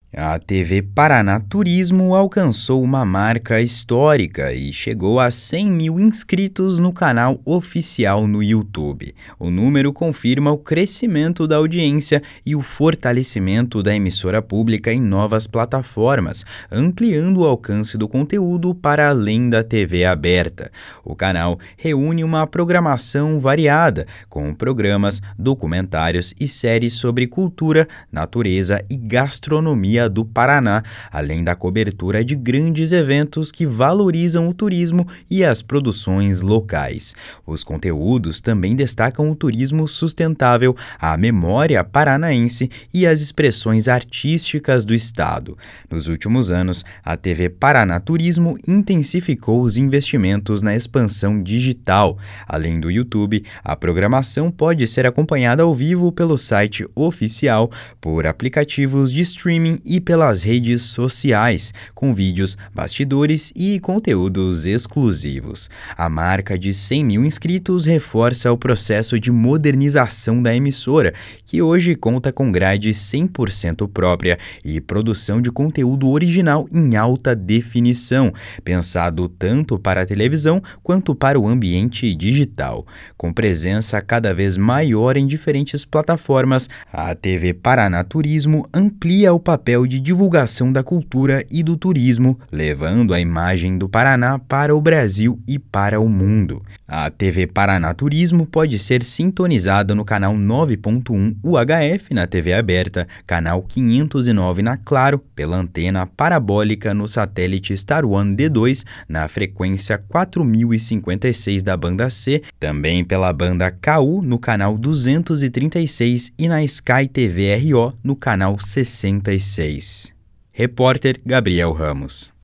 A TV Paraná Turismo alcançou uma marca histórica e chegou a 100 mil inscritos no canal oficial no YouTube. O número confirma o crescimento da audiência e o fortalecimento da emissora pública em novas plataformas, ampliando o alcance do conteúdo para além da TV aberta. O canal reúne uma programação variada, com programas, documentários e séries sobre cultura, natureza e gastronomia do Paraná, além da cobertura de grandes eventos que valorizam o turismo e as produções locais. Os conteúdos também destacam o turismo sustentável, a memória paranaense e as expressões artísticas do estado. Nos últimos anos, a TV Paraná Turismo intensificou os investimentos na expansão digital. Além do YouTube, a programação pode ser acompanhada ao vivo pelo site oficial, por aplicativos de streaming e pelas redes sociais, com vídeos, bastidores e conteúdos exclusivos. A marca de 100 mil inscritos reforça o processo de modernização da emissora, que hoje conta com grade 100% própria e produção de conteúdo original em alta definição, pensado tanto para a televisão quanto para o ambiente digital. Com presença cada vez maior em diferentes plataformas, a TV Paraná Turismo amplia o papel de divulgação da cultura e do turismo, levando a imagem do Paraná para o Brasil e para o mundo. A TV Paraná Turismo pode ser sintonizada no canal 9.1 UHF na TV aberta, canal 509 na Claro, pela antena parabólica no satélite Star One D2 na frequência 4056 da banda C, também pela banda KU no canal 236 e na Sky TV RO no canal 66. Repórter Gabriel Ramos.